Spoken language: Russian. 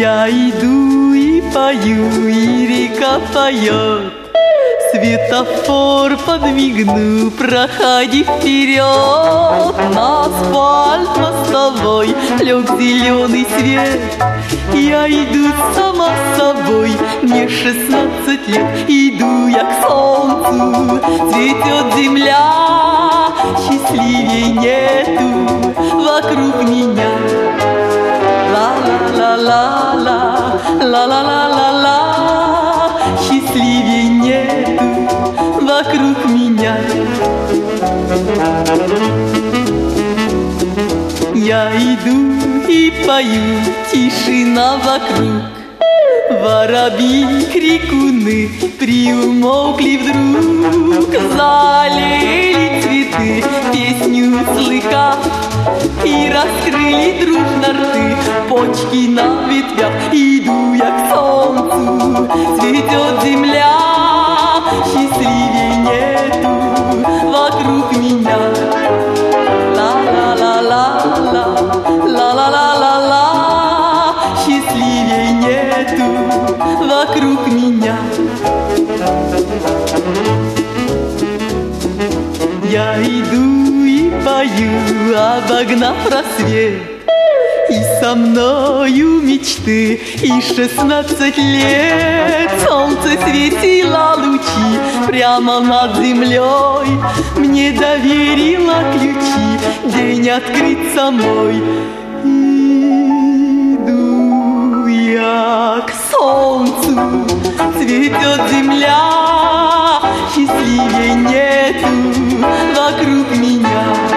Я иду и пою, и река поет. Светофор подмигну, проходи вперед. На асфальт мостовой лег зеленый свет. Я иду сама собой, мне 16 лет. Иду я к солнцу, цветет земля. Счастливей нету вокруг меня. Ла-ла-ла-ла-ла, ла-ла-ла-ла-ла. Счастливей нету вокруг меня. Я иду и пою, тишина вокруг. Воробьи, крикуны приумолкли вдруг. Залили цветы, песню слыхав, и раскрыли дружно рты, почки на ветвях. Иду я к солнцу, цветет земля. Счастливей нету вокруг меня. Ла-ла-ла-ла-ла, ла-ла-ла-ла-ла. Счастливей нету вокруг меня. Я иду и пою, обогнав рассвет. И со мною мечты, и 16 лет. Солнце светило лучи прямо над землей. Мне доверило ключи, день открыться мой. Иду я к солнцу, цветет земля. Счастливей нету вокруг меня.